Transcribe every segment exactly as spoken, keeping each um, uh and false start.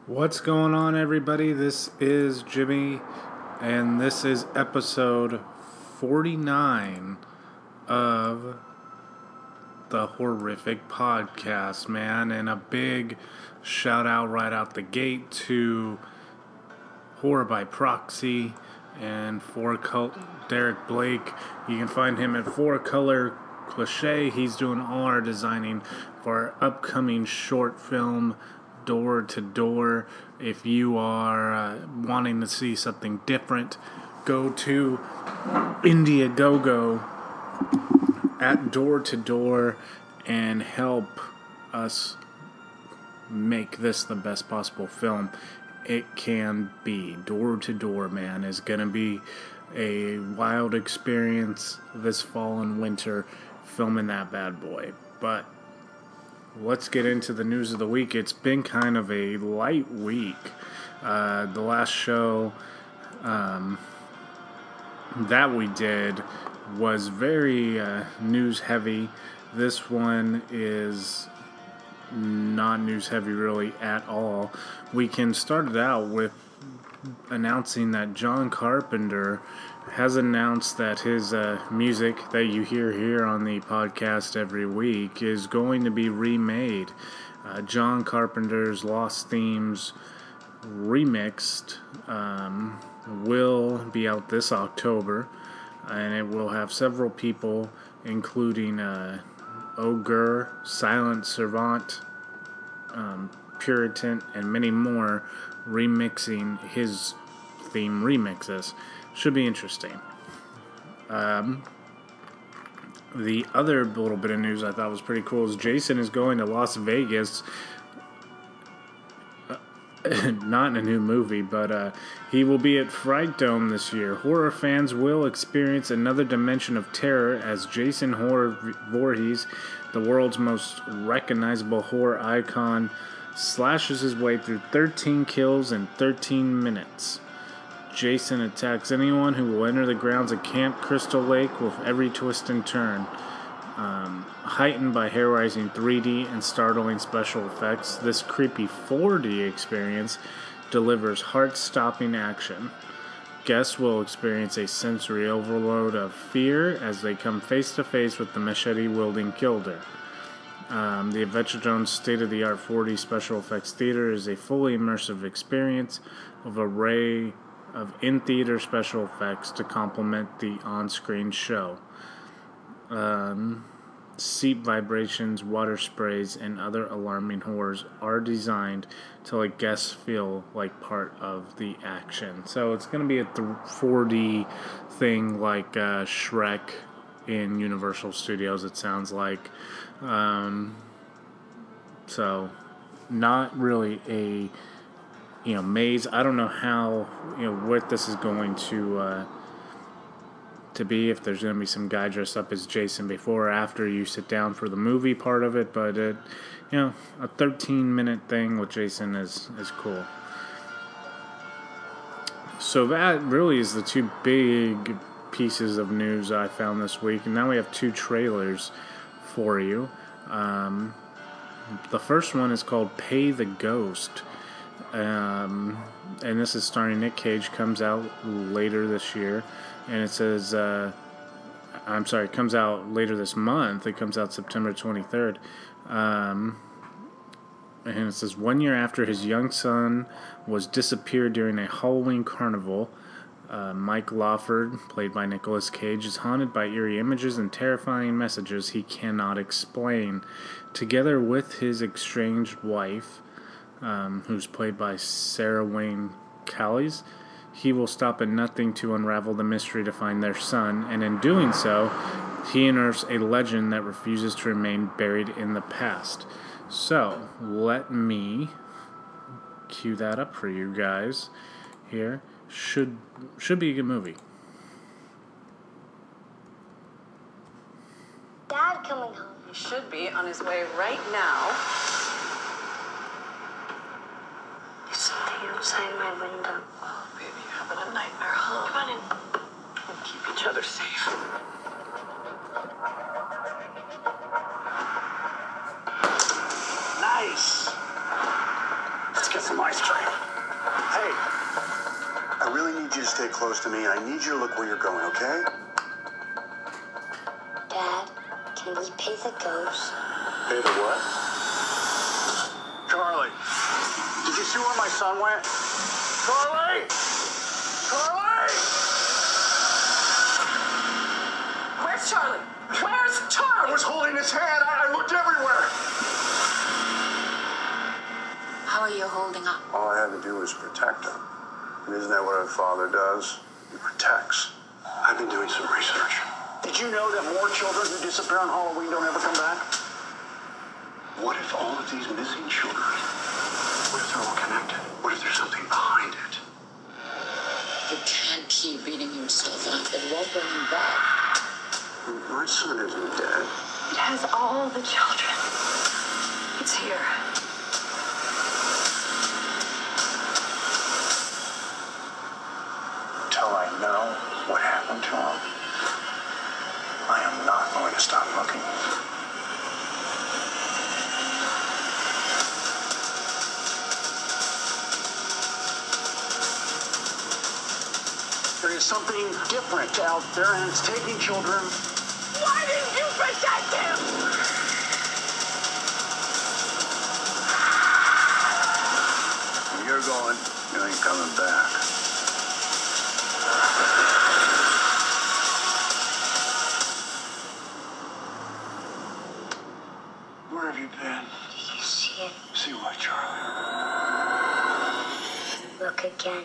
What's going on, everybody? This is Jimmy, and this is episode forty-nine of the Horrific Podcast, man. And a big shout out right out the gate to Horror by Proxy and Four Color Derek Blake. You can find him at Four Color Cliche. He's doing all our designing for our upcoming short film, Door to Door. If you are uh, wanting to see something different, go to Indiegogo at Door to Door and help us make this the best possible film it can be. Door to Door, man, is going to be a wild experience this fall and winter filming that bad boy. But let's get into the news of the week. It's been kind of a light week. Uh, the last show um, that we did was very uh, news heavy. This one is not news heavy really at all. We can start it out with announcing that John Carpenter has announced that his uh, music that you hear here on the podcast every week is going to be remade. Uh, John Carpenter's Lost Themes remixed um, will be out this October, and it will have several people, including uh, Ogre, Silent Servant, um, Puritan, and many more, remixing his theme remixes. Should be interesting. Um, the other little bit of news I thought was pretty cool is Jason is going to Las Vegas. Uh, not in a new movie, but uh, he will be at Fright Dome this year. Horror fans will experience another dimension of terror as Jason Voorhees, the world's most recognizable horror icon, slashes his way through thirteen kills in thirteen minutes. Jason attacks anyone who will enter the grounds of Camp Crystal Lake with every twist and turn. Um, heightened by hair-raising three D and startling special effects, this creepy four D experience delivers heart-stopping action. Guests will experience a sensory overload of fear as they come face-to-face with the machete-wielding killer. Um, the Adventure Zone's state-of-the-art four D special effects theater is a fully immersive experience of an array of in-theater special effects to complement the on-screen show. Um, seat vibrations, water sprays, and other alarming horrors are designed to let guests feel like part of the action. So it's going to be a th- four D thing like uh, Shrek in Universal Studios, it sounds like. Um, so not really a you know maze. I don't know how you know what this is going to uh, to be, if there's going to be some guy dressed up as Jason before or after you sit down for the movie part of it, but it, you know a thirteen minute thing with Jason is is cool. So that really is the two big pieces of news I found this week, and now we have two trailers for you. Um, the first one is called Pay the Ghost, um, and this is starring Nick Cage. Comes out later this year, and it says, uh, I'm sorry, it comes out later this month. It comes out September twenty-third, um, and it says, one year after his young son was disappeared during a Halloween carnival, Uh, Mike Lawford, played by Nicolas Cage, is haunted by eerie images and terrifying messages he cannot explain. Together with his estranged wife, um, who's played by Sarah Wayne Callies, he will stop at nothing to unravel the mystery to find their son, and in doing so, he unearths a legend that refuses to remain buried in the past. So, let me cue that up for you guys here. Should should be a good movie. Dad coming home. He should be on his way right now. There's something outside my window. Oh, baby, you're having a nightmare, huh? Come on in. We'll keep each other safe. Nice. Let's get some ice cream. I really need you to stay close to me, and I need you to look where you're going, okay? Dad, can we pay the ghost? Pay the what? Charlie, did you see where my son went? Charlie! Charlie! Where's Charlie? Where's Charlie? I was holding his hand. I, I looked everywhere. How are you holding up? All I had to do was protect him. And isn't that what a father does? He protects. I've been doing some research. Did you know that more children who disappear on Halloween don't ever come back? What if all of these missing children, what if they're all connected? What if there's something behind it? You can't keep beating yourself up. It won't bring him back. My son isn't dead. It has all the children. It's here. Until I know what happened to him, I am not going to stop looking. There is something different out there, and it's taking children. Why didn't you protect him? When you're going, you ain't coming back. Where have you been? Did you see it? See what, Charlie? Look again.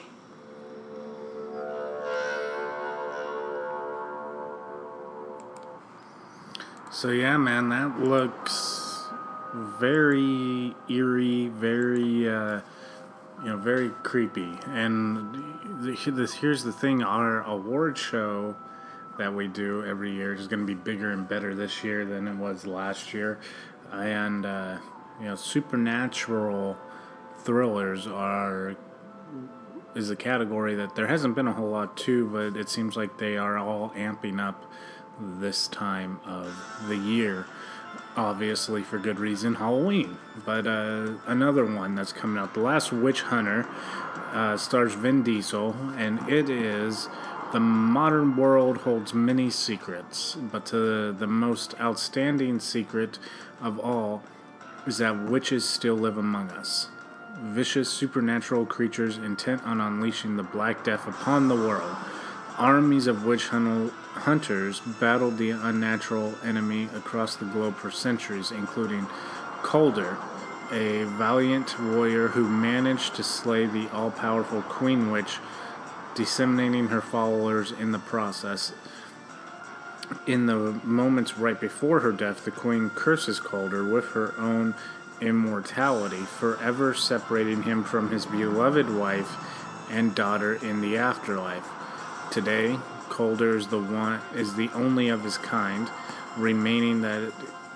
So yeah, man, that looks very eerie, very uh, you know, very creepy. And this here's the thing: our award show that we do every year is going to be bigger and better this year than it was last year. And uh, you know, supernatural thrillers are is a category that there hasn't been a whole lot to, but it seems like they are all amping up this time of the year, obviously for good reason, Halloween. But uh, another one that's coming out, The Last Witch Hunter, uh, stars Vin Diesel, and it is the modern world holds many secrets, but uh, the most outstanding secret of all is that witches still live among us. Vicious supernatural creatures intent on unleashing the Black Death upon the world. Armies of witch hunters battled the unnatural enemy across the globe for centuries, including Calder, a valiant warrior who managed to slay the all-powerful Queen Witch, disseminating her followers in the process. In the moments right before her death, the Queen curses Calder with her own immortality, forever separating him from his beloved wife and daughter in the afterlife. Today, Calder is the one is the only of his kind remaining that,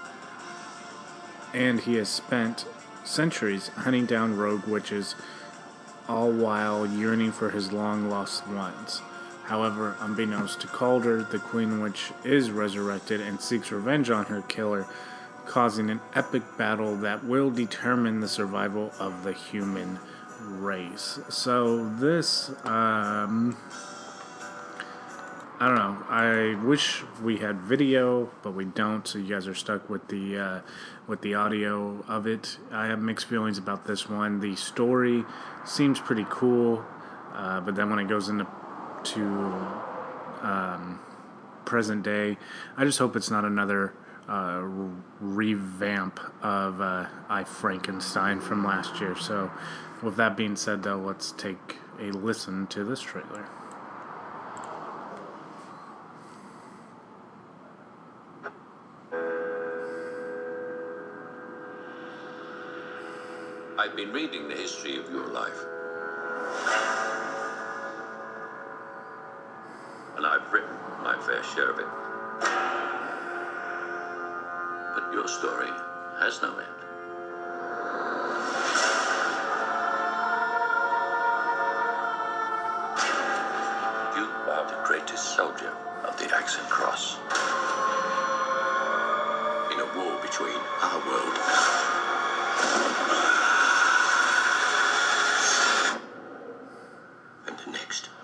and he has spent centuries hunting down rogue witches, all while yearning for his long-lost ones. However, unbeknownst to Calder, the Queen Witch is resurrected and seeks revenge on her killer, causing an epic battle that will determine the survival of the human race. So this, um... I don't know. I wish we had video, but we don't. So you guys are stuck with the uh, with the audio of it. I have mixed feelings about this one. The story seems pretty cool, uh, but then when it goes into to um, present day, I just hope it's not another uh, revamp of uh, I Frankenstein from last year. So, with that being said, though, let's take a listen to this trailer. I've been reading the history of your life. And I've written my fair share of it. But your story has no end. You are the greatest soldier of the Axe and Cross. In a war between our world and the next.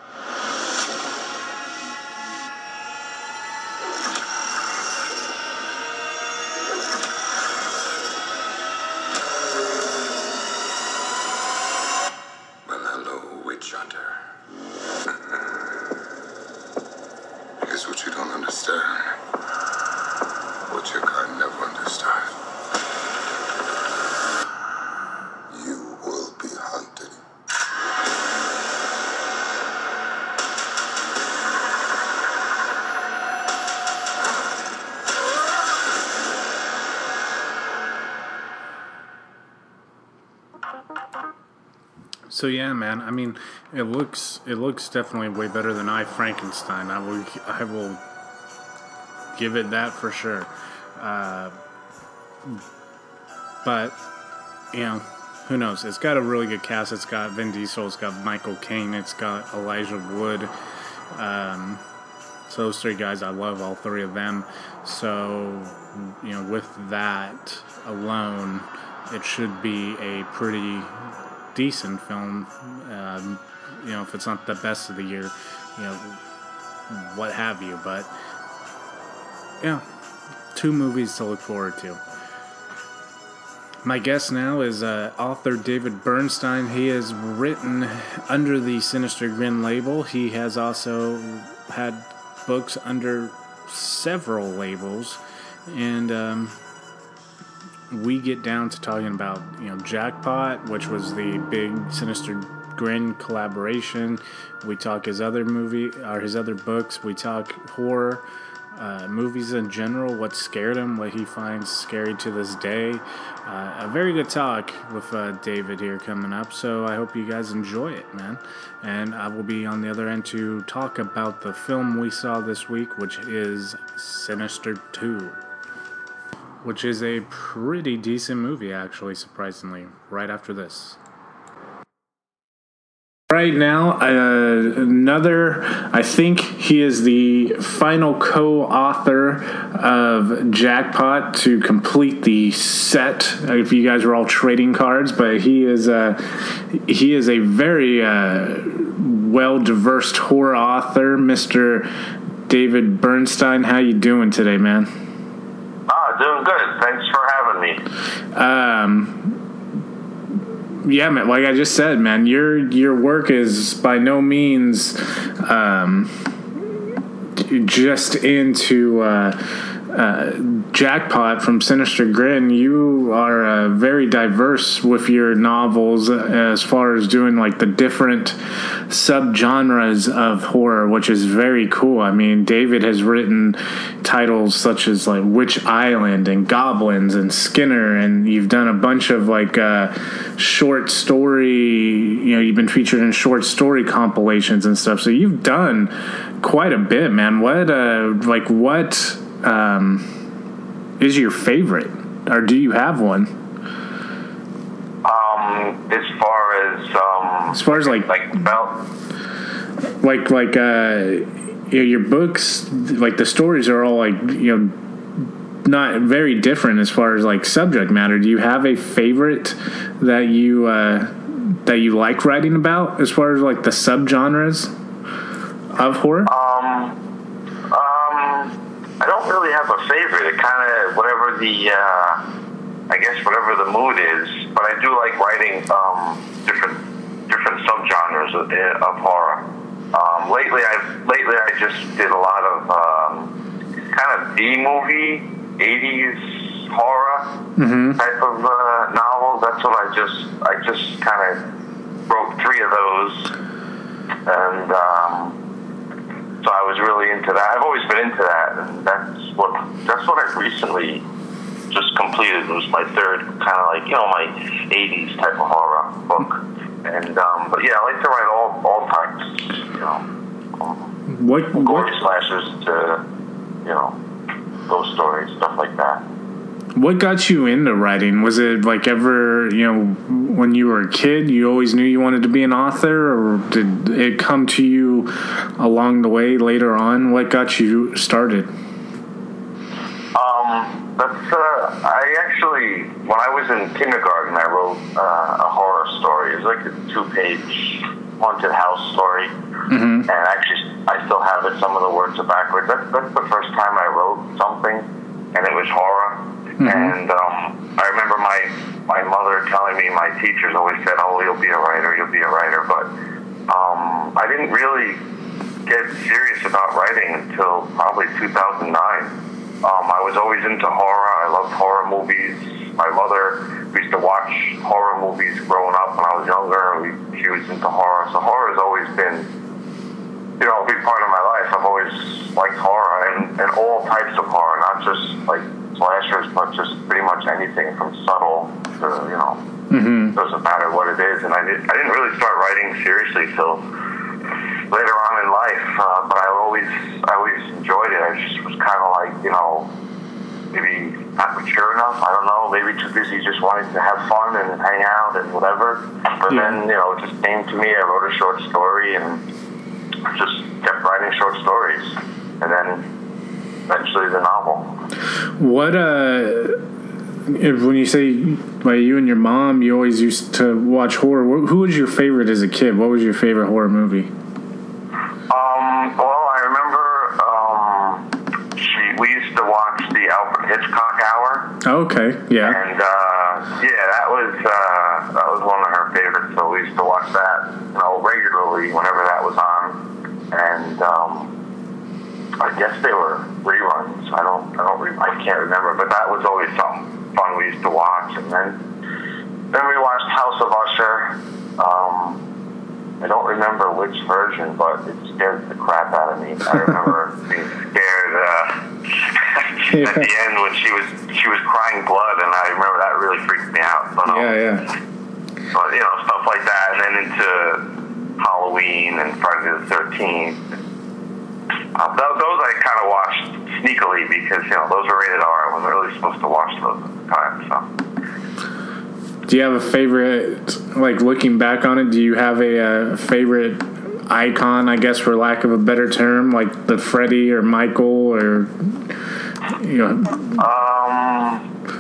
understand what your kind never understood. You will be hunted. So yeah, man. I mean, it looks it looks definitely way better than I Frankenstein. I will I will give it that for sure. Uh, but you know, who knows? It's got a really good cast. It's got Vin Diesel. It's got Michael Caine. It's got Elijah Wood. Um, so those three guys, I love all three of them. So you know, with that alone, it should be a pretty decent film. Um, you know, if it's not the best of the year, you know, what have you. But yeah, two movies to look forward to. My guest now is uh, author David Bernstein. He has written under the Sinister Grin label. He has also had books under several labels, and um, we get down to talking about, you know, Jackpot, which was the big Sinister Grin collaboration. We talk his other movie, or his other books. We talk horror, uh, movies in general, what scared him, what he finds scary to this day. Uh, a very good talk with uh, David here coming up, so I hope you guys enjoy it, man. And I will be on the other end to talk about the film we saw this week, which is Sinister two. Which is a pretty decent movie, actually, surprisingly, right after this. Right now, uh, another, I think he is the final co-author of Jackpot to complete the set, if you guys were all trading cards, but he is, uh, he is a very uh, well-diversed horror author, Mister David Bernstein. How you doing today, man? Oh, doing good. Thanks for having me. Um, yeah, man. Like I just said, man, your your work is by no means um, just into uh, uh, Jackpot from Sinister Grin. You are uh, very diverse with your novels as far as doing like the different subgenres of horror, which is very cool. I mean, David has written titles such as like Witch Island and Goblins and Skinner, and you've done a bunch of like uh, short story, you know, you've been featured in short story compilations and stuff. So you've done quite a bit, man. What, uh, like what, um, is your favorite, or do you have one? Um, as far as um, as far as like like about like like uh, you know, your books, like the stories are all like, you know, not very different as far as like subject matter. Do you have a favorite that you uh, that you like writing about as far as like the subgenres of horror? Um, um, I don't really have a favorite. It kind of whatever the uh, I guess whatever the mood is. But I do like writing um, different different subgenres of, of horror. Um, lately, I've lately I just did a lot of um, kind of B movie, eighties horror mm-hmm. type of uh, novels. That's what I just I just kind of wrote three of those, and um, so I was really into that. I've always been into that, and that's what that's what I recently just completed. It was my third kind of like, you know, my eighties type of horror book. And um, but yeah, I like to write all all types, you know, um, what, gory what? slashers to, you know, ghost stories, stuff like that. What got you into writing? Was it like ever, you know, when you were a kid, you always knew you wanted to be an author, or did it come to you along the way later on? What got you started? Um, that's, uh, I actually, when I was in kindergarten, I wrote uh, a horror story. It was like a two-page haunted house story. Mm-hmm. And actually, I still have it. Some of the words are backwards. That's, that's the first time I wrote something, and it was horror. Mm-hmm. And um, I remember my, my mother telling me, my teachers always said, oh, you'll be a writer, you'll be a writer. But um, I didn't really get serious about writing until probably two thousand nine. Um, I was always into horror. I loved horror movies. My mother used to watch horror movies growing up when I was younger. We, she was into horror. So horror has always been, you know, a big part of my life. I've always liked horror and, and all types of horror, not just like slashers, but just pretty much anything from subtle to, you know, mm-hmm. doesn't matter what it is. And I, did, I didn't really start writing seriously till later on in life, uh, but I always, I always enjoyed it. I just was kind of like, you know, maybe not mature enough. I don't know. Maybe too busy just wanting to have fun and hang out and whatever. But yeah. then, you know, it just came to me. I wrote a short story and just kept writing short stories. And then eventually the novel. What, uh, if, when you say, like, you and your mom, you always used to watch horror, who was your favorite as a kid? What was your favorite horror movie? Um, well, I remember um, she, we used to watch the Alfred Hitchcock Hour. Oh, okay, yeah. And, uh, yeah, that was, uh, that was one of her favorites, so we used to watch that, you know, regularly whenever that was on. And, um, I guess they were reruns. I don't, I don't, re- I can't remember, but that was always something fun we used to watch. And then, then we watched House of Usher. Um, I don't remember which version, but it scared the crap out of me. I remember being scared uh, yeah. at the end when she was she was crying blood, and I remember that really freaked me out. But, um, yeah, yeah. But you know, stuff like that, and then into Halloween and Friday the thirteenth. Uh, those, those I kind of watched sneakily because, you know, those are rated R. I wasn't really supposed to watch those at the time, so. Do you have a favorite, like, looking back on it, do you have a, a favorite icon, I guess, for lack of a better term, like the Freddy or Michael or, you know? Um,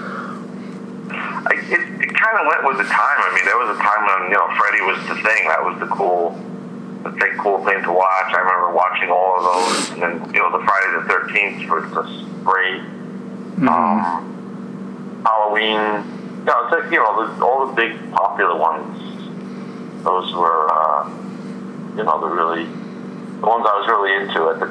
I, it, it kind of went with the time. I mean, there was a time when, you know, Freddy was the thing. That was the cool, the big cool thing to watch. I remember watching all of those. And then, you know, the Friday the thirteenth was just great. Mm-hmm. Um, Halloween. No, it's like, you know, the, all the big popular ones, those were, uh, you know, the really, the ones I was really into at the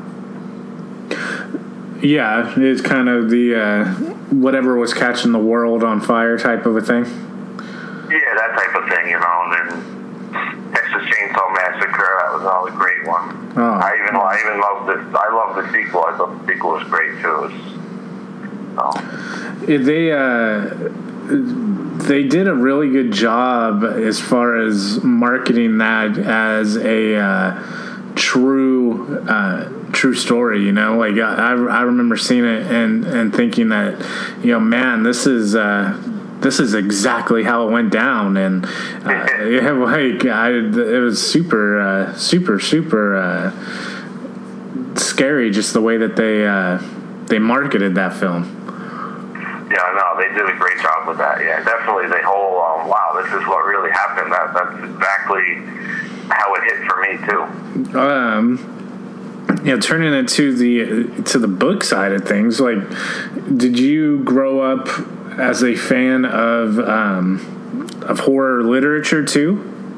time. Yeah, it's kind of the, uh, whatever was catching the world on fire type of a thing. Yeah, that type of thing, you know, and then Texas Chainsaw Massacre, that was another great one. Oh. I even, I even loved this, I loved the sequel, I thought the sequel was great too. It was, so. They, uh... They did a really good job as far as marketing that as a uh, true uh, true story. You know, like I, I remember seeing it and, and thinking that, you know, man, this is uh, this is exactly how it went down, and uh, yeah, like I, it was super uh, super super uh, scary just the way that they uh, they marketed that film. Yeah, no, they did a great job with that. Yeah, definitely the whole, um, wow, this is what really happened. That That's exactly how it hit for me, too. Um, you know, turning it to the, to the book side of things, like, did you grow up as a fan of, um, of horror literature, too?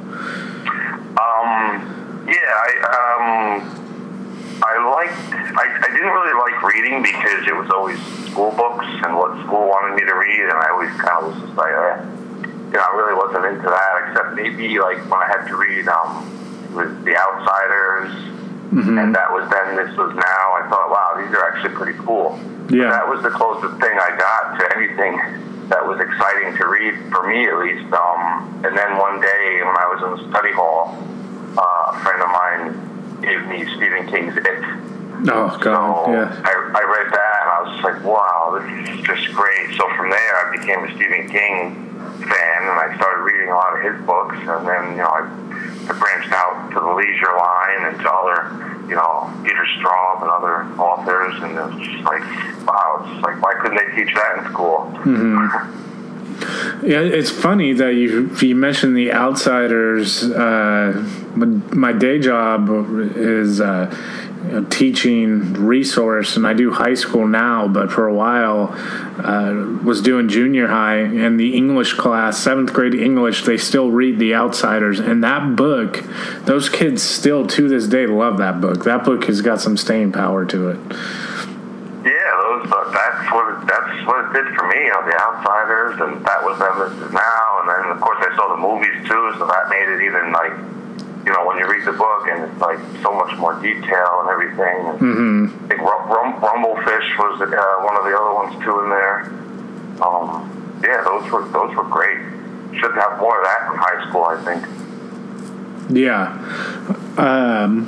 Um, yeah, I, um, I liked, I, I didn't really like reading because it was always school books and what school wanted me to read, and I always kind of was just like, eh, you know, I really wasn't into that, except maybe like when I had to read um, was The Outsiders, mm-hmm. and that was Then, This Was Now. I thought, wow, these are actually pretty cool. Yeah, that was the closest thing I got to anything that was exciting to read for me, at least. Um, and then one day when I was in the study hall, uh, a friend of mine gave me Stephen King's It. Oh, God, so yeah. I, I read that, and I was just like, wow, this is just great. So from there, I became a Stephen King fan, and I started reading a lot of his books, and then, you know, I, I branched out to the leisure line and to other, you know, Peter Straub and other authors, and it was just like, wow, it's like, why couldn't they teach that in school? Mm-hmm. Yeah, it's funny that you you mentioned The Outsiders. Uh, my day job is... Uh, a teaching resource, and I do high school now, but for a while uh, was doing junior high, and the English class, seventh grade English, they still read The Outsiders, and that book, those kids still to this day love that book. That book has got some staying power to it. Yeah, those, uh, that's what it, that's what it did for me, you know, The Outsiders, and that was Then This Is Now, and then of course I saw the movies too, so that made it even like, you know, when you read the book and it's like so much more detail and everything. And Mm-hmm. I think Rum- Rum- Rumblefish was uh, one of the other ones too in there. Um, yeah, those were those were great. Should have more of that in high school, I think. Yeah. Um,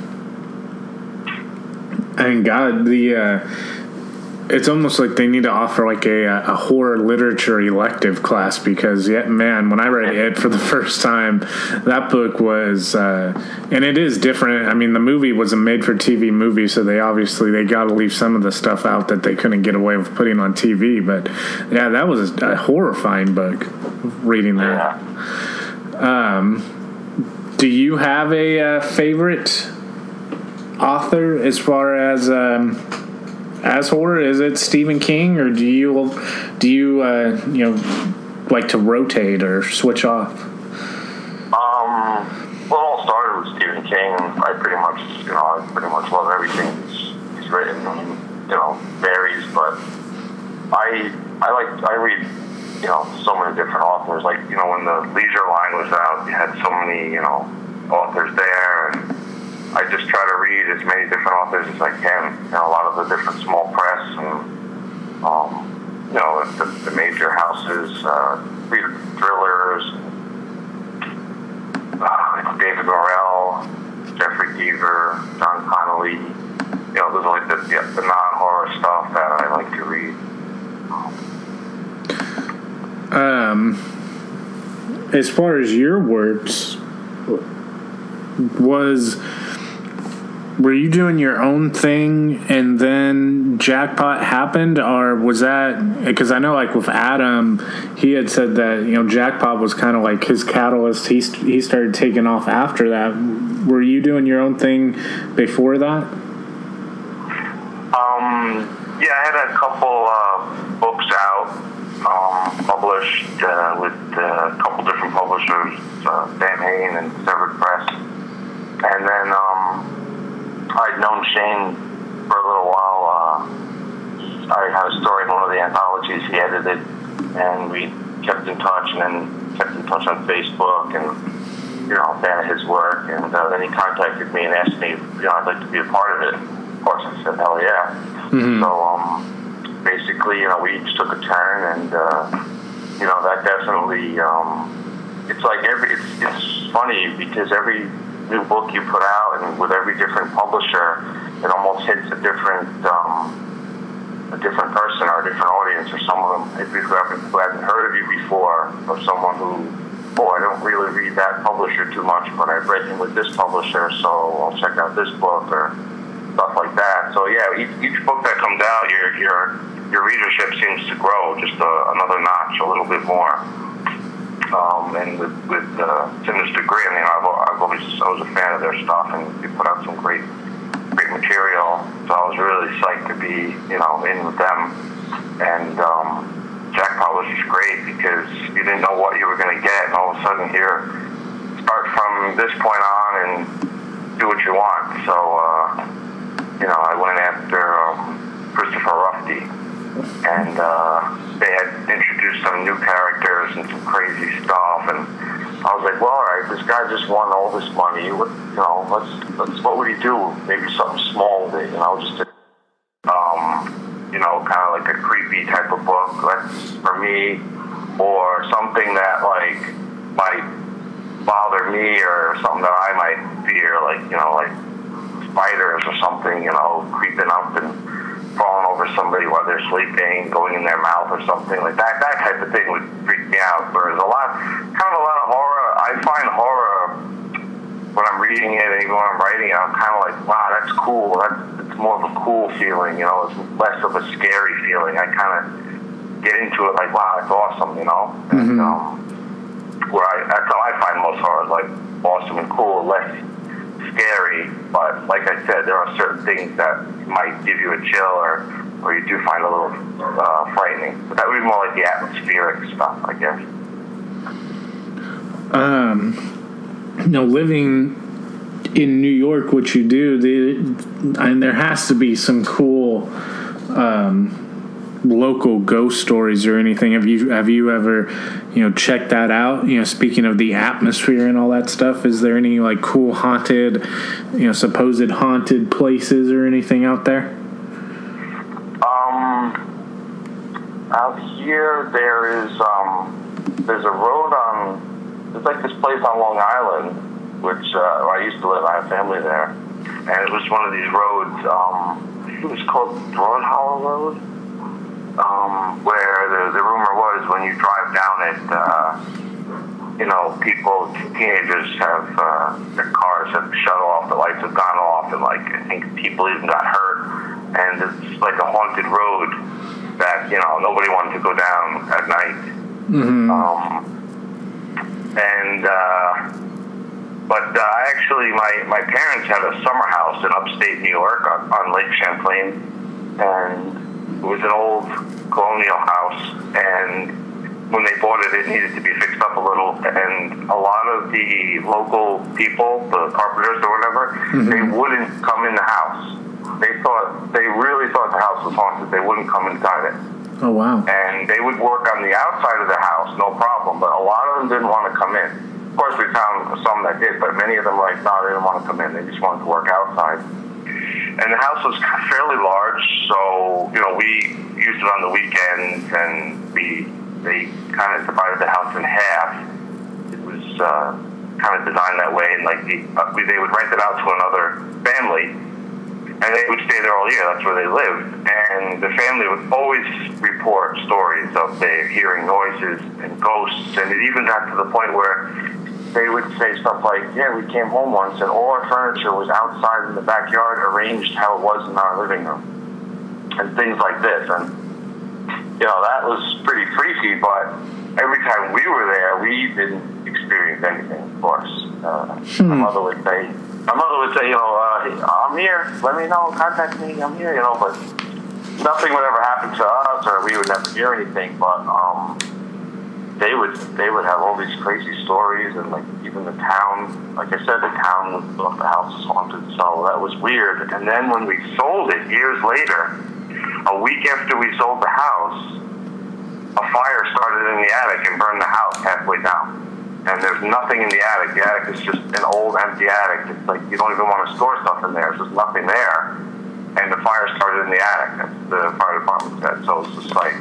and God, the uh, it's almost like they need to offer like a, a horror literature elective class, because, yeah, man, when I read it for the first time, that book was, uh, and it is different. I mean, the movie was a made-for-T V movie, so they obviously, they got to leave some of the stuff out that they couldn't get away with putting on T V, but, yeah, that was a horrifying book, reading that. Yeah. Um, do you have a uh, favorite author as far as... Um, As horror, is it Stephen King, or do you do you uh, you know like to rotate or switch off? Um, well, it all started with Stephen King. I pretty much, you know, I pretty much love everything he's, he's written. I mean, you know, varies, but I I like I read, you know, so many different authors. Like, you know, when the Leisure line was out, you had so many, you know, authors there, and I just try to read as many different authors as I can. You know, a lot of the different small press and, um, you know, the, the major houses, uh, read thrillers, uh, David Morrell, Jeffrey Deaver, John Connolly. You know, those are like the, the, the non-horror stuff that I like to read. Um, as far as your works, was... Were you doing your own thing and then Jackpot happened, or was that, because I know like with Adam, he had said that, you know, Jackpot was kind of like his catalyst. He he started taking off after that. Were you doing your own thing before that? Um, yeah, I had a couple uh, books out, um, published uh, with uh, a couple different publishers, uh, Dan Hain and Severed Press, and then um. I'd known Shane for a little while. Uh, I had a story in one of the anthologies he edited, and we kept in touch, and then kept in touch on Facebook, and, you know, a fan of his work. And uh, then he contacted me and asked me, you know, I'd like to be a part of it. Of course, I said, hell yeah. Mm-hmm. So um, basically, you know, we each took a turn, and uh, you know, that definitely. Um, it's like every. It's, it's funny because every new book you put out, and with every different publisher, it almost hits a different um, a different person or a different audience, or some of them maybe who haven't, who haven't heard of you before, or someone who, oh, I don't really read that publisher too much, but I've read him with this publisher, so I'll check out this book, or stuff like that. So yeah, each, each book that comes out, your your your readership seems to grow just a, another notch, a little bit more. Um, and with, with uh, Sinister Grin, you know, I've, I've always I was a fan of their stuff, and they put out some great, great material. So I was really psyched to be, you know, in with them. And um, Jackpot was just great because you didn't know what you were going to get, and all of a sudden here, start from this point on and do what you want. So, uh, you know, I went after um, Christopher Ruffty. And uh, they had introduced some new characters and some crazy stuff, and I was like, well, all right, this guy just won all this money. What, you know, let's, let's, what would he do? Maybe something small with it, you know, just, a, um, you know, kind of like a creepy type of book. That's for me, or something that like might bother me, or something that I might fear, like, you know, like spiders or something, you know, creeping up and falling over somebody while they're sleeping, going in their mouth or something like that. That type of thing would freak me out. Whereas a lot, kind of a lot of horror, I find horror when I'm reading it and even when I'm writing it, I'm kind of like, wow, that's cool. That's it's more of a cool feeling, you know. It's less of a scary feeling. I kind of get into it like, wow, it's awesome, you know. Mm-hmm. And, um, where I, that's how I find most horror, like awesome and cool, less scary, but like I said, there are certain things that might give you a chill or, or you do find a little uh, frightening. But that would be more like the atmospheric stuff, I guess. Um, you know, living in New York, what you do, the, and there has to be some cool um, local ghost stories or anything. Have you have you ever, you know, checked that out? You know, speaking of the atmosphere and all that stuff, is there any like cool haunted, you know, supposed haunted places or anything out there? Um, out here there is um, there's a road on. There's like this place on Long Island, which uh, where I used to live. I have family there, and it was one of these roads. Um, I think it was called Broadhollow Road. Um, where the, the rumor was when you drive down it, uh, you know, people, teenagers have, uh, their cars have shut off, the lights have gone off, and like, I think people even got hurt, and it's like a haunted road that, you know, nobody wanted to go down at night. Mm-hmm. Um, and, uh, but, uh, I actually, my, my parents had a summer house in upstate New York on, on Lake Champlain, and it was an old colonial house, and when they bought it, it needed to be fixed up a little, and a lot of the local people, the carpenters or whatever, mm-hmm. they wouldn't come in the house. They thought, they really thought the house was haunted. They wouldn't come inside it. Oh, wow. And they would work on the outside of the house, no problem, but a lot of them didn't want to come in. Of course, we found some that did, but many of them were like, no, they didn't want to come in. They just wanted to work outside. And the house was fairly large, so, you know, we used it on the weekends, and we, they kind of divided the house in half. It was uh, kind of designed that way, and like the, uh, we, they would rent it out to another family, and they would stay there all year. That's where they lived. And the family would always report stories of their hearing noises and ghosts, and it even got to the point where they would say stuff like, yeah, we came home once and all our furniture was outside in the backyard, arranged how it was in our living room, and things like this. And, you know, that was pretty freaky, but every time we were there, we didn't experience anything, of course. Uh, hmm. My mother would say, my mother would say, you know, uh, I'm here, let me know, contact me, I'm here, you know, but nothing would ever happen to us, or we would never hear anything, but, um, they would they would have all these crazy stories, and like even the town, like I said, the town of the house was haunted, so that was weird. And then when we sold it years later, a week after we sold the house, a fire started in the attic and burned the house halfway down. And there's nothing in the attic. The attic is just an old empty attic. It's like you don't even want to store stuff in there. There's just nothing there. And the fire started in the attic. That's the fire department said. So it's just like,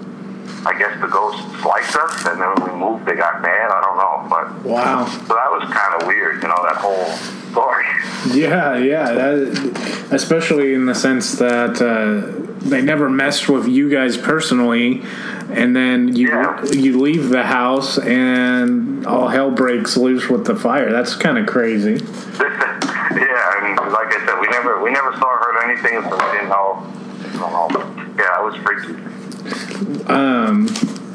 I guess the ghosts liked us, and then when we moved, they got mad. I don't know, but wow. So that was kind of weird, you know, that whole story. Yeah, yeah, that, especially in the sense that uh, they never messed with you guys personally, and then you yeah. you leave the house, and all hell breaks loose with the fire. That's kind of crazy. Yeah, and like I said, we never we never saw or heard anything, so we didn't know. I don't know. Yeah, it was freaky. Um,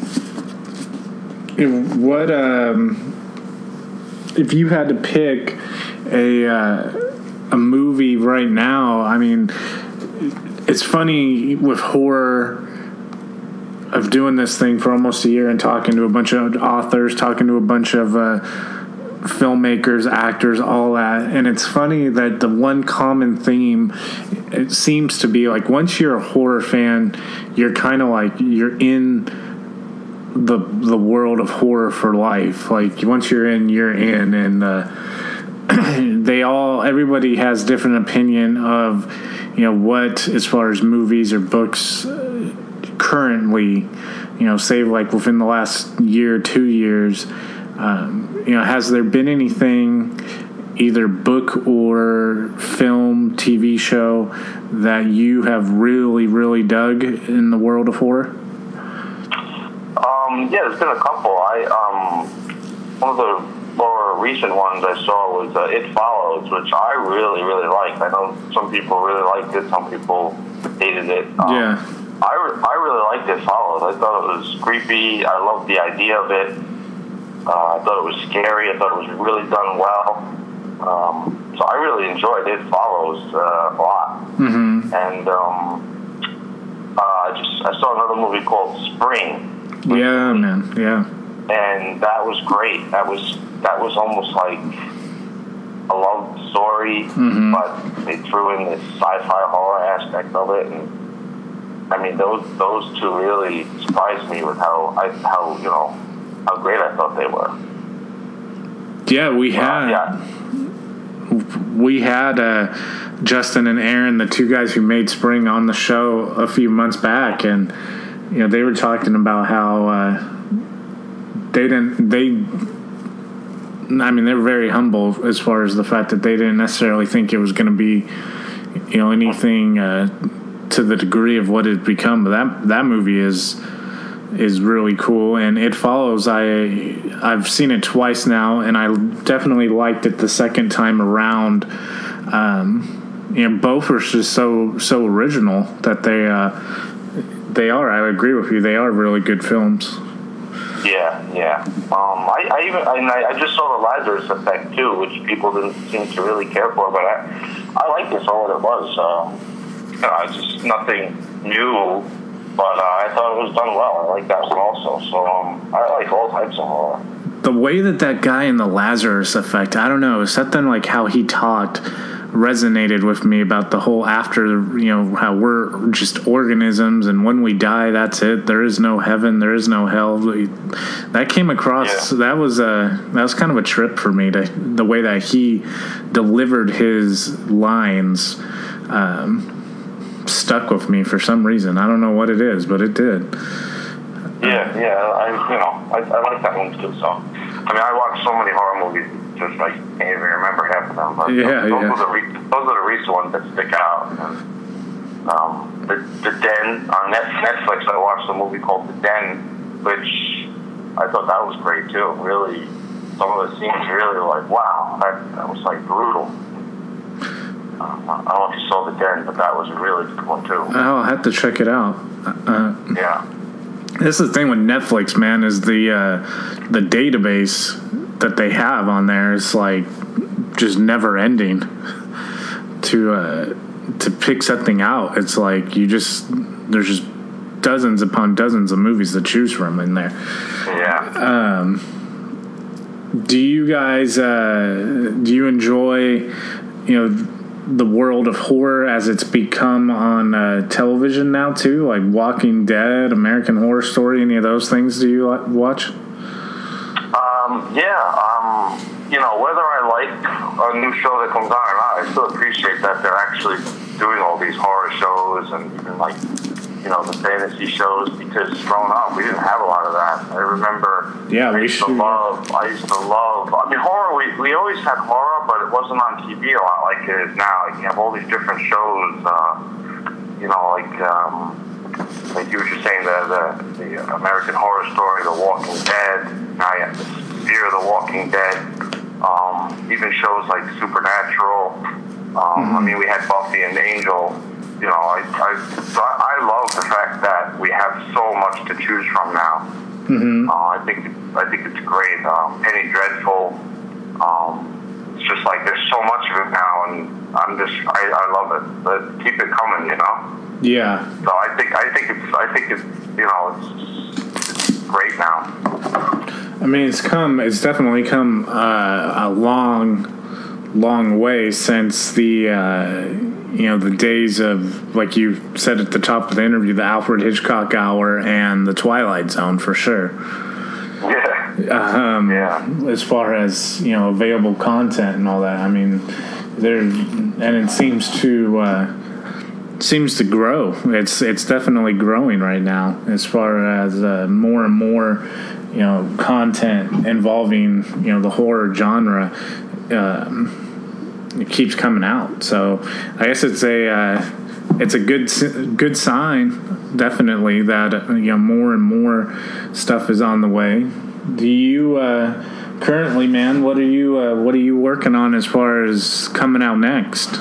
what um, if you had to pick a uh, a movie right now? I mean, it's funny with horror of doing this thing for almost a year and talking to a bunch of authors, talking to a bunch of uh, filmmakers, actors, all that, and it's funny that the one common theme, it seems to be like once you're a horror fan, you're kind of like you're in the the world of horror for life. Like once you're in, you're in, and uh, they all everybody has different opinion of, you know, what as far as movies or books uh, currently, you know, say like within the last year, two years. Um, you know, has there been anything, either book or film, T V show, that you have really, really dug in the world of horror? Um, yeah, there's been a couple. I um, one of the more recent ones I saw was uh, It Follows, which I really, really liked. I know some people really liked it, some people hated it. Um, yeah. I, re- I really liked It Follows. I thought it was creepy. I loved the idea of it. Uh, I thought it was scary. I thought it was really done well. Um, so I really enjoyed it. It follows uh, a lot. Mm-hmm. And um, uh, I just I saw another movie called Spring. Yeah, man. Yeah. And that was great. That was that was almost like a love story, mm-hmm. but they threw in this sci-fi horror aspect of it, and I mean those those two really surprised me with how I how you know how great I thought they were. Yeah, we had uh, yeah. we had uh, Justin and Aaron, the two guys who made Spring, on the show a few months back, and you know they were talking about how uh, they didn't they. I mean, they're very humble as far as the fact that they didn't necessarily think it was going to be, you know, anything uh, to the degree of what it's become. But that that movie is is really cool, and it follows. I I've seen it twice now, and I definitely liked it the second time around. Um, you know, both are just so so original that they uh, they are. I agree with you. They are really good films. Yeah, yeah. Um, I, I even I, I just saw the Lazarus Effect too, which people didn't seem to really care for, but I I liked it for what it was. Uh, you know, it's just nothing new, but uh, I thought it was done well. I like that one also. So um, I like all types of horror. The way that that guy in the Lazarus Effect, I don't know, something like how he talked resonated with me about the whole after, you know, how we're just organisms, and when we die, that's it. There is no heaven, there is no hell. That came across, yeah. that was a, that was kind of a trip for me, to the way that he delivered his lines. Um, stuck with me for some reason. I don't know what it is, but it did. Yeah, yeah, I, you know, I, I like that one too, so. I mean, I watched so many horror movies, just like, can't even remember half of them, but yeah, those, yeah. Are the re- those are the recent ones that stick out. And, um, the, the Den, on Netflix, I watched a movie called The Den, which I thought that was great too. Really, some of the scenes really were like, wow, that, that was like brutal. Uh, I don't know if you saw The Den, but that was a really good one too. Oh, I'll have to check it out. Uh, yeah. This is the thing with Netflix, man, is the uh, the database that they have on there is like just never ending to uh, to pick something out. It's like you just there's just dozens upon dozens of movies to choose from in there. Yeah. Um, do you guys uh, do you enjoy, you know, the world of horror as it's become on uh, television now too, like Walking Dead, American Horror Story, any of those things do you watch? Um, yeah, um, you know, whether I like a new show that comes on or not, I still appreciate that they're actually doing all these horror shows and even like, you know, the fantasy shows, because growing up we didn't have a lot of that. I remember yeah, I we used should. to love, I used to love, I mean, horror, we, we always had horror, but it wasn't on T V a lot like it is now. Like, you have all these different shows, uh, you know, like, um, like you were just saying, the, the, the American Horror Story, The Walking Dead, now you have the Fear of the Walking Dead, um, even shows like Supernatural, um, mm-hmm. I mean, we had Buffy and Angel. You know, I, I, so I love the fact that we have so much to choose from now. Mm-hmm. Uh, I think I think it's great. Um, Penny Dreadful. Um, it's just like there's so much of it now, and I'm just I, I love it. But keep it coming, you know. Yeah. So I think I think it's I think it's you know it's, it's great now. I mean, it's come. It's definitely come uh, a long, long way since the. Uh, You know, the days of, like you said at the top of the interview, the Alfred Hitchcock Hour and the Twilight Zone, for sure. Yeah. Um, yeah. As far as, you know, available content and all that, I mean, there, and it seems to uh, seems to grow. It's it's definitely growing right now as far as uh, more and more, you know, content involving, you know, the horror genre. Um, It keeps coming out, so I guess it's a uh, it's a good good sign, definitely, that uh, you know, more and more stuff is on the way. Do you uh, currently, man? What are you uh, what are you working on as far as coming out next?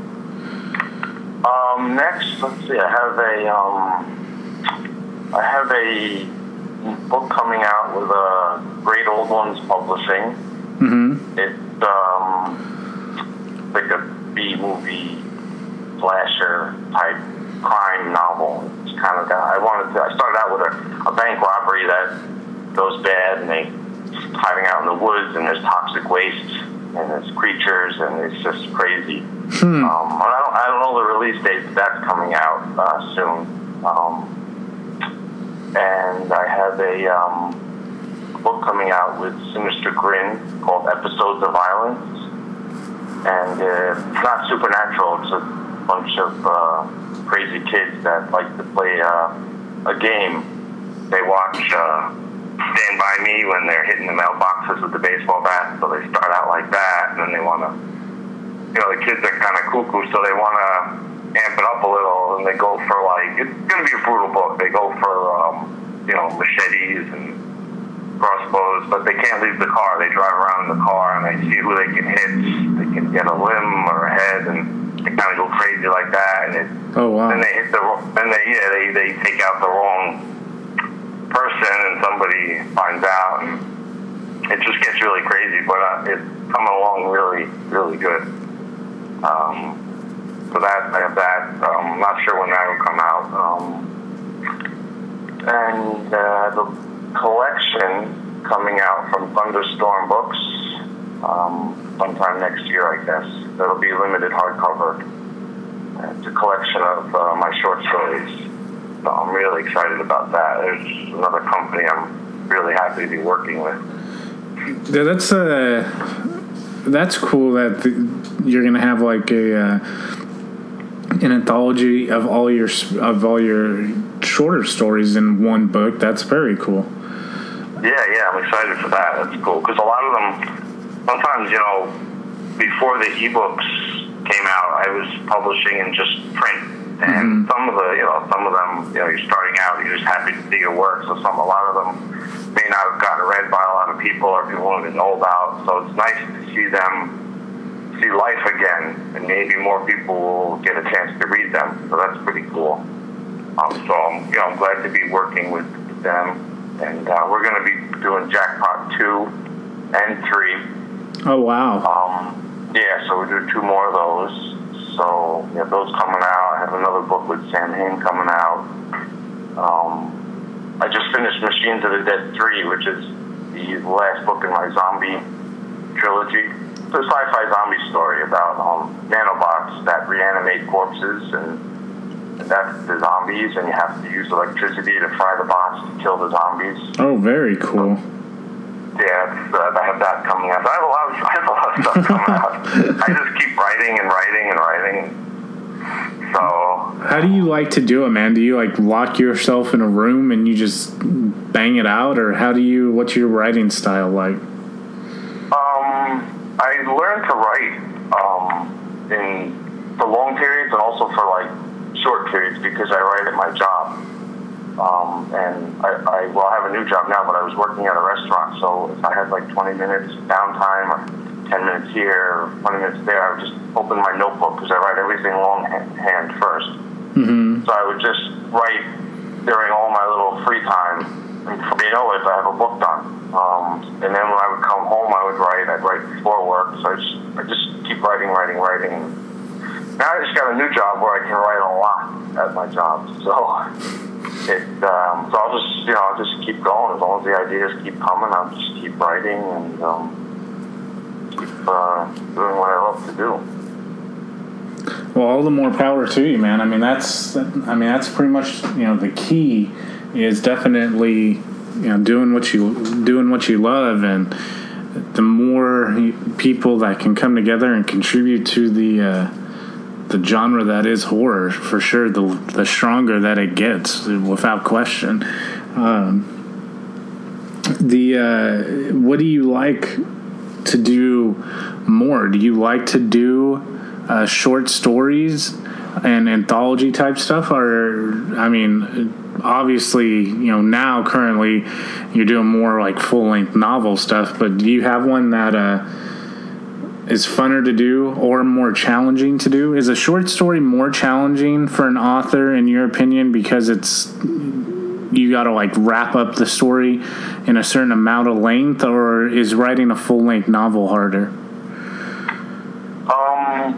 Um, next, let's see. I have a um, I have a book coming out with a Great Old Ones Publishing. Mm-hmm. It um. like a B movie slasher type crime novel. It's kind of that. I wanted to. I started out with a, a bank robbery that goes bad, and they hiding out in the woods, and there's toxic waste, and there's creatures, and it's just crazy. Hmm. Um, I don't. I don't know the release date, but that's coming out uh, soon. Um, and I have a um, book coming out with Sinister Grin called Episodes of Violence. And uh, it's not supernatural. It's a bunch of uh, crazy kids that like to play uh, a game. They watch uh, Stand By Me when they're hitting the mailboxes with the baseball bat. So they start out like that, and then they want to, you know, the kids are kind of cuckoo, so they want to amp it up a little, and they go for like, it's going to be a brutal book. They go for, um, you know, machetes and crossbows, but they can't leave the car. They drive around in the car and they see who they can hit. They can get a limb or a head, and they kind of go crazy like that. And it, oh wow! Then they hit the, then they yeah they they take out the wrong person, and somebody finds out, and it just gets really crazy. But uh, it's coming along really really good. Um, so that I have that. Um, I'm not sure when that will come out. Um, and uh, the collection coming out from Thunderstorm Books um, sometime next year, I guess. That'll be limited hardcover. It's a collection of uh, my short stories. So I'm really excited about that. There's another company I'm really happy to be working with. Yeah, that's uh, that's cool that the, you're gonna have like a uh, an anthology of all your of all your shorter stories in one book. That's very cool. Yeah, yeah, I'm excited for that. That's cool, because a lot of them, sometimes, you know, before the ebooks came out, I was publishing in just print, and mm-hmm. some of the, you know, some of them, you know, you're starting out, you're just happy to see your work, so some, a lot of them may not have gotten read by a lot of people, or people don't even know about, so it's nice to see them see life again, and maybe more people will get a chance to read them, so that's pretty cool. Um, so, I'm, you know, I'm glad to be working with them. And uh, we're going to be doing Jackpot two and three. Oh, wow. Um, yeah, so we're doing two more of those. So, yeah, those coming out. I have another book with Sam Hain coming out. Um, I just finished Machines of the Dead three, which is the last book in my zombie trilogy. It's a sci-fi zombie story about um, nanobots that reanimate corpses, and that's the zombies, and you have to use electricity to fry the bots to kill the zombies. Oh, very cool. Yeah, it's, uh, I have that coming out. I have a lot of, I have a lot of stuff coming out. I just keep writing and writing and writing. So. How do you like to do it, man? Do you like lock yourself in a room and you just bang it out, or how do you? What's your writing style like? Um, I learned to write um, in for long periods and also for like short periods, because I write at my job. Um, and I, I, well, I have a new job now, but I was working at a restaurant, so if I had like twenty minutes downtime, or ten minutes here, or twenty minutes there, I would just open my notebook, because I write everything longhand first. Mm-hmm. So I would just write during all my little free time, and before you know it, I have a book done. Um, and then when I would come home, I would write. I'd write before work, so I just, I just keep writing, writing, writing. Now I just got a new job where I can write a lot at my job, so it. Um, so I'll just, you know, I'll just keep going as long as the ideas keep coming. I'll just keep writing and um, keep uh, doing what I love to do. Well, all the more power to you, man. I mean, that's, I mean, that's pretty much, you know, the key is definitely, you know, doing what you doing what you love, and the more people that can come together and contribute to the. Uh, the genre that is horror, for sure, the the stronger that it gets, without question. Um, the uh, what do you like to do more? Do you like to do uh, short stories and anthology type stuff, or I mean, obviously, you know, now currently you're doing more like full length novel stuff, but do you have one that uh, is funner to do or more challenging to do? Is a short story more challenging for an author, in your opinion, because it's you got to like wrap up the story in a certain amount of length, or is writing a full length novel harder? Um,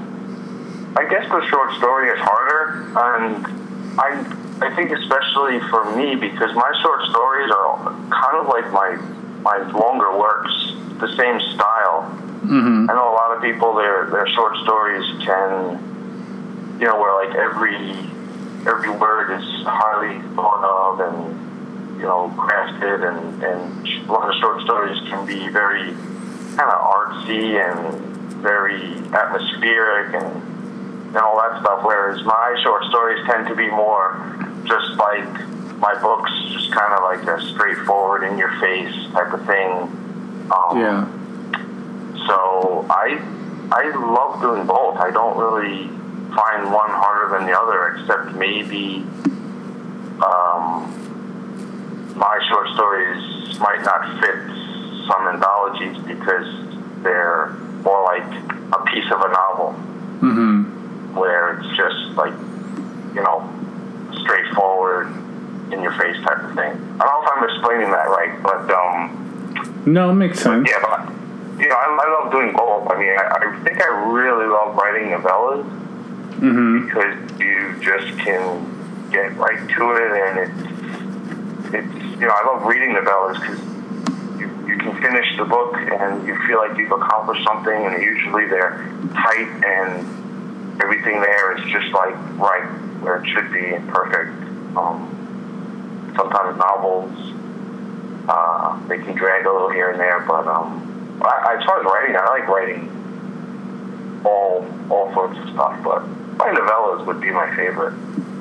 I guess the short story is harder, and I I think especially for me, because my short stories are kind of like my my longer works, the same style. Mm-hmm. I know a lot of people, their their short stories can, you know, where like every every word is highly thought of and, you know, crafted, and, and a lot of short stories can be very kind of artsy and very atmospheric and, and all that stuff, whereas my short stories tend to be more just like my books, just kind of like a straightforward, in-your-face type of thing. Um, yeah. So I I love doing both. I don't really find one harder than the other, except maybe um, my short stories might not fit some anthologies because they're more like a piece of a novel, Mm-hmm. where it's just like, you know, straightforward, in-your-face type of thing. I don't know if I'm explaining that right, but um, no, it makes sense. yeah, but you know, I, I love doing both. I mean, I, I think I really love writing novellas, Mm-hmm. because you just can get right to it, and it's it's you know, I love reading novellas because you you can finish the book and you feel like you've accomplished something, and usually they're tight and everything there is just like right where it should be and perfect. Um, sometimes novels, uh, they can drag a little here and there, but um, I, as far as writing, I like writing all all sorts of stuff, but my novellas would be my favorite.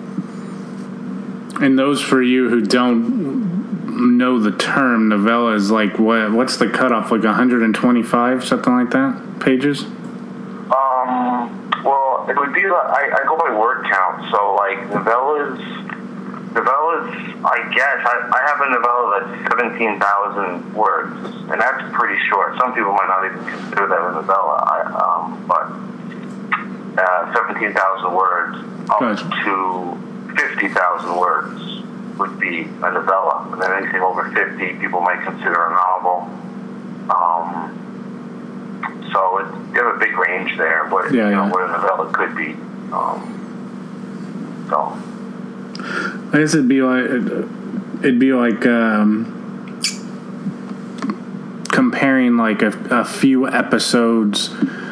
And those for you who don't know the term, novella is like what? What's the cutoff? Like one hundred twenty-five, something like that, pages? Um. Well, it would be like, I, I go by word count, so like novellas, novellas, I guess, I, I have a novella that's seventeen thousand words, and that's pretty short. Some people might not even consider that a novella, I, um, but uh, seventeen thousand words up Gotcha. to fifty thousand words would be a novella, and then anything over fifty, people might consider a novel. Um, So it, you have a big range there, but Yeah, you know yeah. what a novella could be. Um, so I guess it'd be like it'd be like um, comparing like a, a few episodes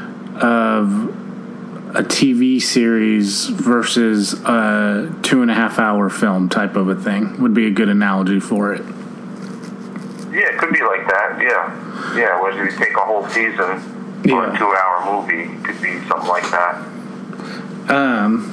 of a T V series versus a two and a half hour film type of a thing would be a good analogy for it. yeah, it could be like that. Yeah, yeah. Where you take a whole season for Yeah. a two-hour movie, it could be something like that. Um,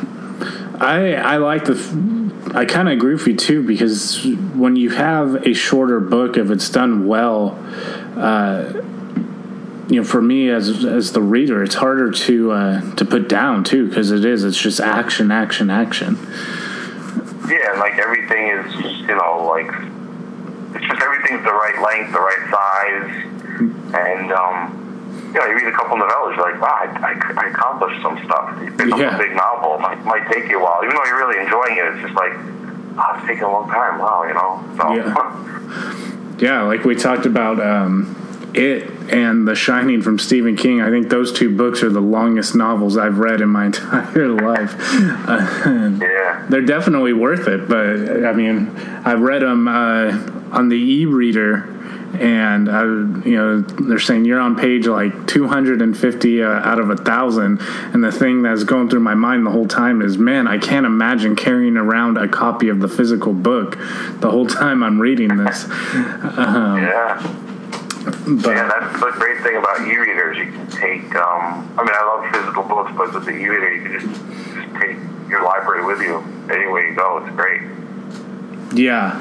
I I like the. I kind of agree with you too, because when you have a shorter book, if it's done well, uh, you know, for me as as the reader, it's harder to uh, to put down too, because it is. It's just action, action, action. Yeah, and like everything is just, you know, like it's just everything's the right length, the right size, and um. You know, you read a couple novellas, you're like, wow, I, I, I accomplished some stuff. You pick Yeah. up a big novel, it might, might take you a while. Even though you're really enjoying it, it's just like, oh, it's taking a long time. Wow, you know? So. Yeah. Yeah, like we talked about um, It and The Shining from Stephen King. I think those two books are the longest novels I've read in my entire life. Uh, Yeah. They're definitely worth it, but, I mean, I've read them uh, on the e-reader, and I, you know, they're saying you're on page like two hundred fifty uh, out of a thousand, and the thing that's going through my mind the whole time is, man, I can't imagine carrying around a copy of the physical book the whole time I'm reading this. Um, Yeah. but Yeah, that's the great thing about e-readers. You can take, um, I mean, I love physical books, but with the e-reader, you can just, just take your library with you anywhere you go. It's great. yeah.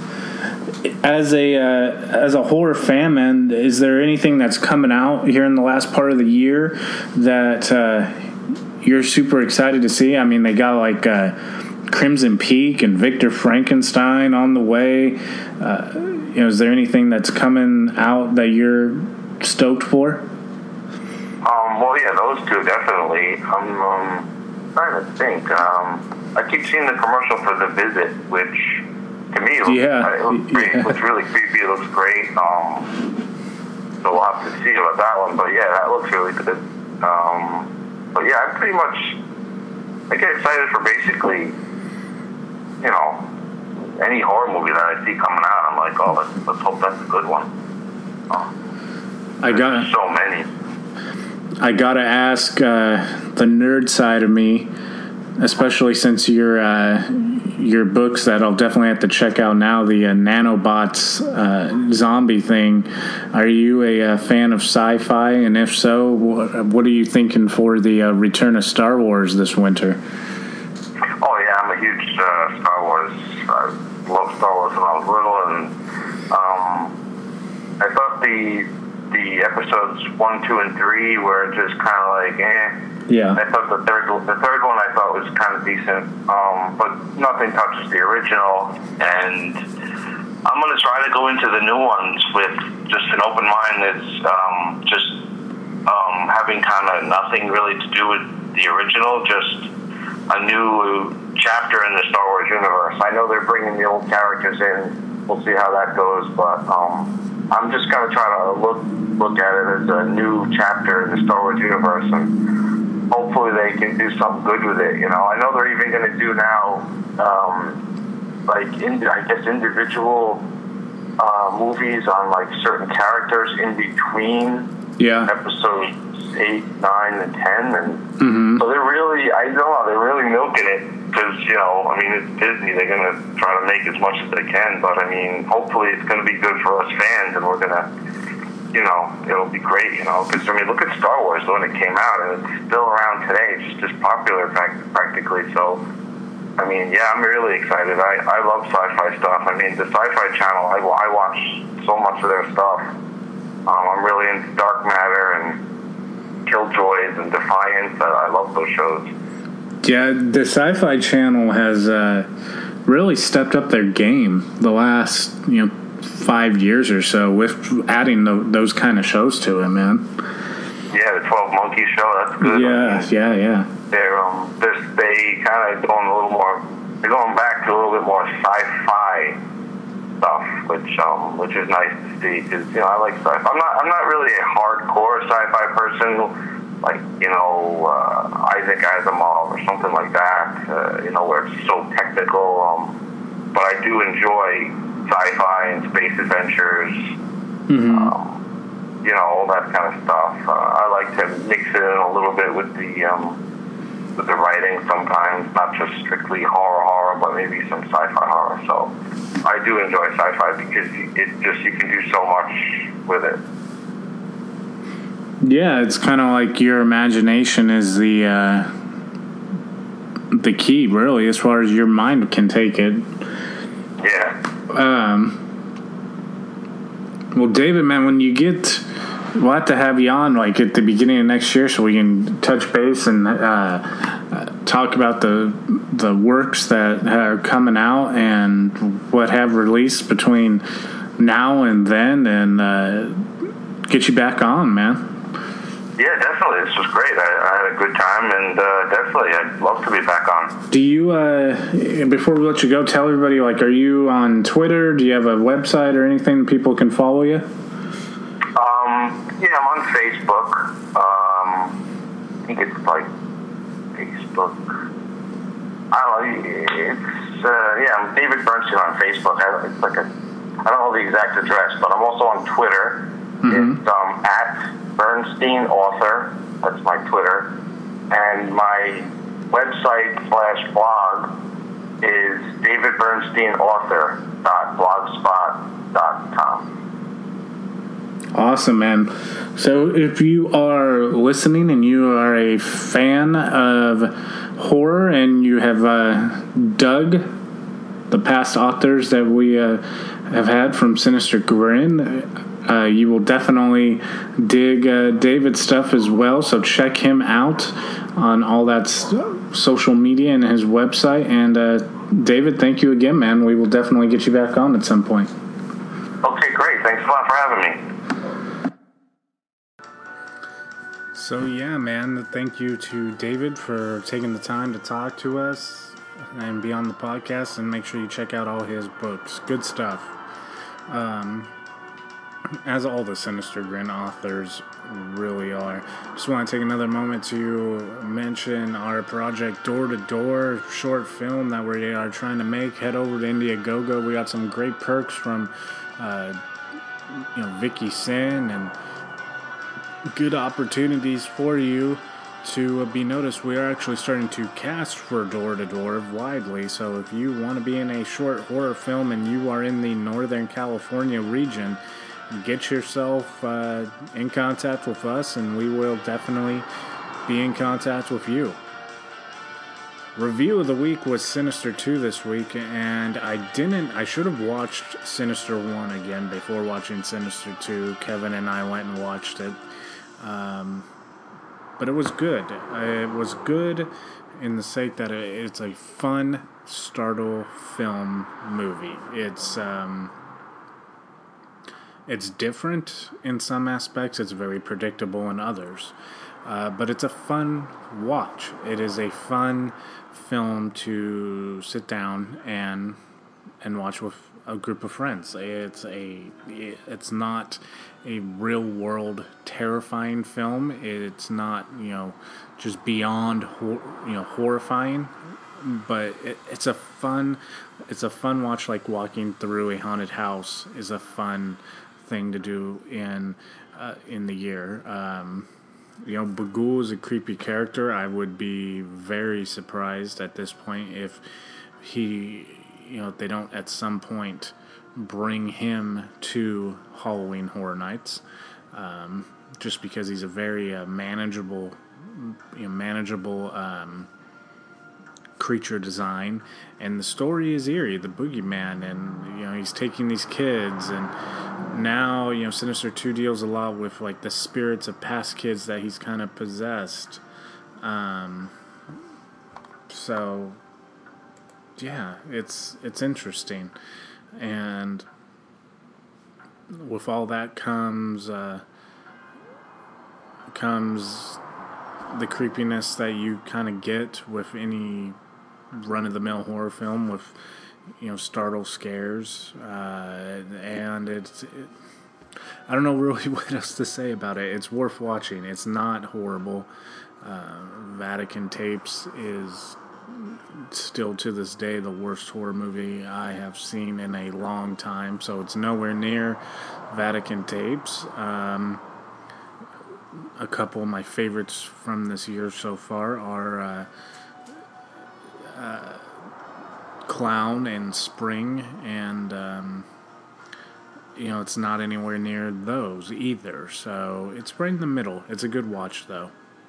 As a uh, as a horror fan, man, is there anything that's coming out here in the last part of the year that uh, you're super excited to see? I mean, they got like uh, Crimson Peak and Victor Frankenstein on the way. Uh, you know, is there anything that's coming out that you're stoked for? Um, well, yeah, those two definitely. I'm um, trying to think. Um, I keep seeing the commercial for The Visit, which to me looks, Yeah, uh, it looks great. yeah. It looks really creepy. It looks great. Um, so we'll have to see about that one. But yeah, that looks really good. Um, But yeah, I pretty much I get excited for basically, you know, any horror movie that I see coming out. I'm like, oh, let's, let's hope that's a good one. Oh, I got so many. I gotta ask uh, the nerd side of me, especially since your uh, your books that I'll definitely have to check out now. The uh, nanobots uh, zombie thing. Are you a, a fan of sci-fi? And if so, what, what are you thinking for the uh, return of Star Wars this winter? Oh yeah, I'm a huge uh, Star Wars. I love Star Wars when I was little, and um, I thought the the episodes one, two, and three were just kind of like eh. Yeah. I thought the third the third one I thought was kind of decent, um, but nothing touches the original. And I'm gonna try to go into the new ones with just an open mind. That's um, just um, having kind of nothing really to do with the original, just a new chapter in the Star Wars universe. I know they're bringing the old characters in. We'll see how that goes, but um, I'm just gonna try to look look at it as a new chapter in the Star Wars universe, and hopefully they can do something good with it. You know, I know they're even going to do now, um, like in, I guess individual uh, movies on like certain characters in between yeah. episodes eight, nine, and ten, and mm-hmm. so they're really, I don't know, they're really milking it because you know, I mean, it's Disney. They're going to try to make as much as they can, but I mean, hopefully it's going to be good for us fans, and we're going to. You know, it'll be great, you know, because, I mean, look at Star Wars when it came out, and it's still around today. It's just as popular practically. So, I mean, yeah, I'm really excited. I, I love sci-fi stuff. I mean, the Sci-Fi Channel, I, I watch so much of their stuff. Um, I'm really into Dark Matter and Killjoys and Defiance. I, I love those shows. Yeah, the Sci-Fi Channel has uh, really stepped up their game the last, you know, five years or so with adding the, those kind of shows to it, man. Yeah, the twelve Monkeys show, that's good. Yeah, yeah, yeah. They're um, they're, they kind of going a little more. They're going back to a little bit more sci-fi stuff, which um, which is nice to see because you know I like sci-fi. I'm not I'm not really a hardcore sci-fi person, like you know uh, Isaac Asimov or something like that. Uh, you know where it's so technical. Um, but I do enjoy sci-fi and space adventures, mm-hmm. um, you know, all that kind of stuff. Uh, I like to mix it in a little bit with the um, with the writing sometimes, not just strictly horror horror, but maybe some sci-fi horror. So I do enjoy sci-fi because it just you can do so much with it. Yeah, it's kind of like your imagination is the uh, the key, really, as far as your mind can take it. Yeah. Um, well, David, man, when you get, we'll have to have you on like at the beginning of next year so we can touch base and uh, uh, talk about the the works that are coming out and what have released between now and then, and uh, get you back on, man. Yeah, definitely. This was great. I, I had a good time, and uh, definitely, I'd love to be back on. Do you, uh, before we let you go, tell everybody, like, are you on Twitter? Do you have a website or anything people can follow you? Um, yeah, I'm on Facebook. Um, I think it's like Facebook. I don't know. It's, uh, yeah, I'm David Bernstein on Facebook. I, it's like a, I don't know the exact address, but I'm also on Twitter. Mm-hmm. It's um, at Bernstein Author. That's my Twitter. And my website slash blog is david bernstein author dot blogspot dot com. Awesome, man. So if you are listening and you are a fan of horror and you have uh, dug the past authors that we uh, have had from Sinister Grin, Uh, you will definitely dig uh, David's stuff as well, so check him out on all that st- social media and his website. And uh, David, thank you again, man. We will definitely get you back on at some point. Okay, great. Thanks a lot for having me. So, yeah, man, thank you to David for taking the time to talk to us and be on the podcast, and make sure you check out all his books. Good stuff. Um... as all the Sinister Grin authors really are. Just want to take another moment to mention our project Door to Door short film that we are trying to make. Head over to Indiegogo. We got some great perks from uh, you know Vicky Sin and good opportunities for you to be noticed. We are actually starting to cast for Door to Door widely, so if you want to be in a short horror film and you are in the Northern California region, get yourself uh, in contact with us and we will definitely be in contact with you. Review of the week was Sinister two this week, and I didn't, I should have watched Sinister one again before watching Sinister two. Kevin and I went and watched it. Um, but it was good. It was good in the sake that it, it's a fun, startle film movie. It's um, it's different in some aspects. It's very predictable in others. Uh, but it's a fun watch. It is a fun film to sit down and and watch with a group of friends. It's a it's not a real world terrifying film. It's not, you know, just beyond hor- you know horrifying, but it, it's a fun it's a fun watch. Like walking through a haunted house is a fun thing to do in uh, in the year. Um, you know, Bagul is a creepy character. I would be very surprised at this point if he, you know, they don't at some point bring him to Halloween Horror Nights, um, just because he's a very uh, manageable, you know, manageable um, creature design, and the story is eerie. The boogeyman, and you know, he's taking these kids, and now, you know, Sinister two deals a lot with like the spirits of past kids that he's kind of possessed. Um, so yeah, it's it's interesting. And with all that comes uh, comes the creepiness that you kind of get with any run-of-the-mill horror film, with, you know, startle scares, uh, and it's it, I don't know really what else to say about it. It's worth watching. It's not horrible. Uh, Vatican Tapes is still to this day the worst horror movie I have seen in a long time, so it's nowhere near Vatican Tapes. Um, a couple of my favorites from this year so far are uh, uh, Clown and Spring, and um, you know, it's not anywhere near those either, so it's right in the middle. It's a good watch though.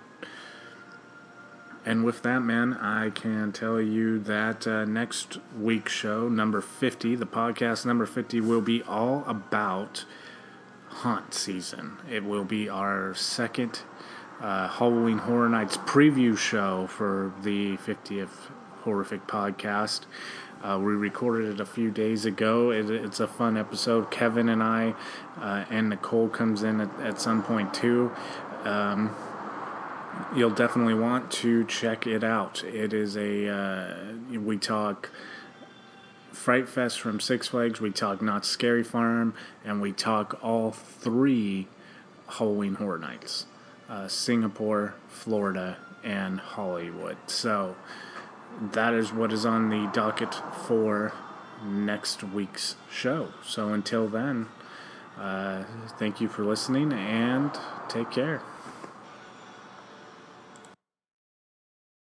And with that, man, I can tell you that uh, next week's show, number fifty, the podcast number fifty, will be all about haunt season. It will be our second uh, Halloween Horror Nights preview show for the fiftieth Horrific Podcast. Uh, we recorded it a few days ago. It, it's a fun episode. Kevin and I, uh, and Nicole comes in at, at some point too. Um, You'll definitely want to check it out. It is a, uh, we talk Fright Fest from Six Flags, we talk Knott's Scary Farm, and we talk all three Halloween Horror Nights. Uh, Singapore, Florida, and Hollywood. So, that is what is on the docket for next week's show. So until then, uh, thank you for listening, and take care.